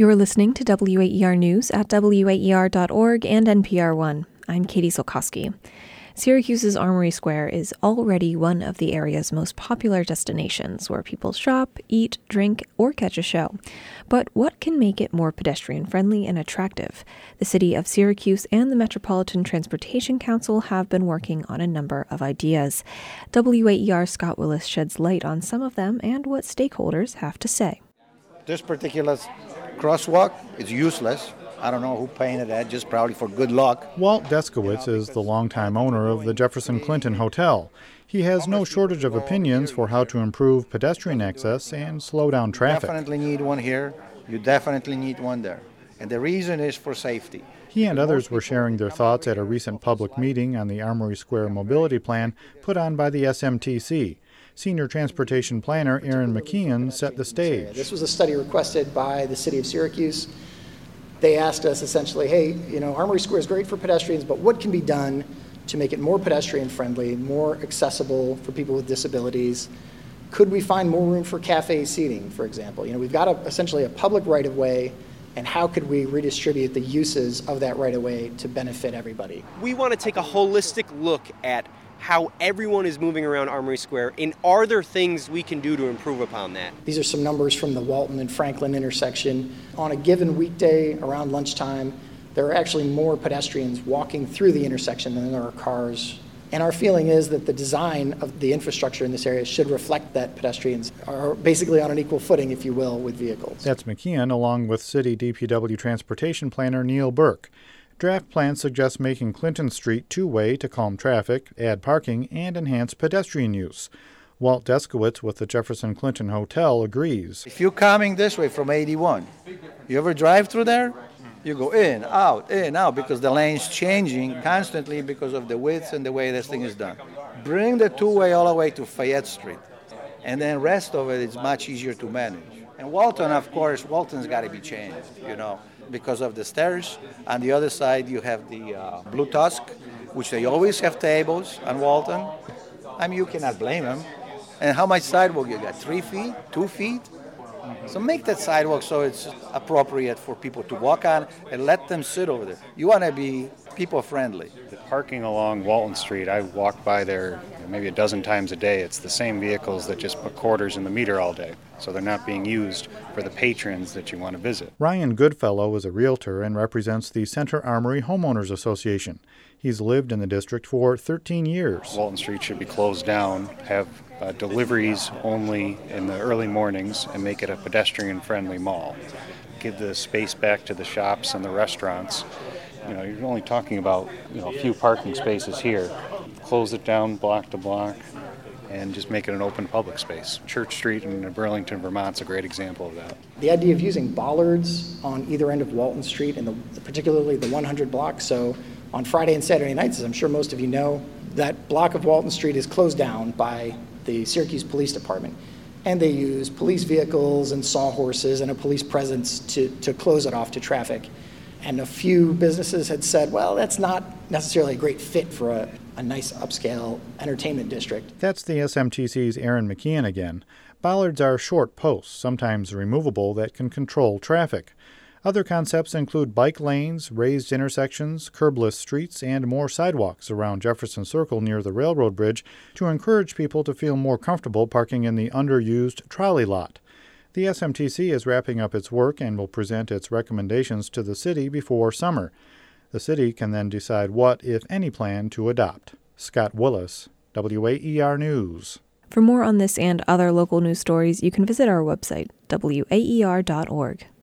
You're listening to WAER News at WAER.org and NPR One. I'm Katie Solkowski. Syracuse's Armory Square is already one of the area's most popular destinations where people shop, eat, drink, or catch a show. But what can make it more pedestrian-friendly and attractive? The city of Syracuse and the Metropolitan Transportation Council have been working on a number of ideas. WAER Scott Willis sheds light on some of them and what stakeholders have to say. This particular crosswalk is useless. I don't know who painted that, just probably for good luck. Walt Deskowitz is the longtime owner of the Jefferson Clinton Hotel. He has no shortage of opinions for how to improve pedestrian access and slow down traffic. You definitely need one here. You definitely need one there. And the reason is for safety. He and others were sharing their thoughts at a recent public meeting on the Armory Square Mobility Plan put on by the SMTC. Senior Transportation Planner Aaron McKeon set the stage. This was a study requested by the city of Syracuse. They asked us essentially, hey, Armory Square is great for pedestrians, but what can be done to make it more pedestrian-friendly, more accessible for people with disabilities? Could we find more room for cafe seating, for example? We've got essentially a public right-of-way, and how could we redistribute the uses of that right-of-way to benefit everybody? We want to take a holistic look at how everyone is moving around Armory Square, and are there things we can do to improve upon that? These are some numbers from the Walton and Franklin intersection. On a given weekday around lunchtime, there are actually more pedestrians walking through the intersection than there are cars. And our feeling is that the design of the infrastructure in this area should reflect that pedestrians are basically on an equal footing, if you will, with vehicles. That's McKeon, along with City DPW Transportation Planner Neil Burke. Draft plan suggests making Clinton Street two-way to calm traffic, add parking, and enhance pedestrian use. Walt Deskowitz with the Jefferson Clinton Hotel agrees. If you're coming this way from 81, you ever drive through there? You go in, out, because the lane's changing constantly because of the width and the way this thing is done. Bring the two-way all the way to Fayette Street, and then rest of it is much easier to manage. And Walton, of course, Walton's got to be changed, because of the stairs. On the other side, you have the Blue Tusk, which they always have tables on Walton. You cannot blame them. And how much sidewalk you got? 3 feet? 2 feet? So make that sidewalk so it's appropriate for people to walk on and let them sit over there. You want to be people-friendly. The parking along Walton Street, I walk by there maybe a dozen times a day. It's the same vehicles that just put quarters in the meter all day. So they're not being used for the patrons that you want to visit. Ryan Goodfellow is a realtor and represents the Center Armory Homeowners Association. He's lived in the district for 13 years. Walton Street should be closed down, have deliveries only in the early mornings, and make it a pedestrian-friendly mall. Give the space back to the shops and the restaurants. You're only talking about a few parking spaces here. Close it down block to block and just make it an open public space. Church Street in Burlington, Vermont's a great example of that. The idea of using bollards on either end of Walton Street, and particularly the 100 block. So on Friday and Saturday nights, as I'm sure most of you know, that block of Walton Street is closed down by the Syracuse Police Department. And they use police vehicles and sawhorses and a police presence to close it off to traffic. And a few businesses had said, well, that's not necessarily a great fit for a nice upscale entertainment district. That's the SMTC's Aaron McKeon again. Bollards are short posts, sometimes removable, that can control traffic. Other concepts include bike lanes, raised intersections, curbless streets, and more sidewalks around Jefferson Circle near the railroad bridge to encourage people to feel more comfortable parking in the underused trolley lot. The SMTC is wrapping up its work and will present its recommendations to the city before summer. The city can then decide what, if any, plan to adopt. Scott Willis, WAER News. For more on this and other local news stories, you can visit our website, waer.org.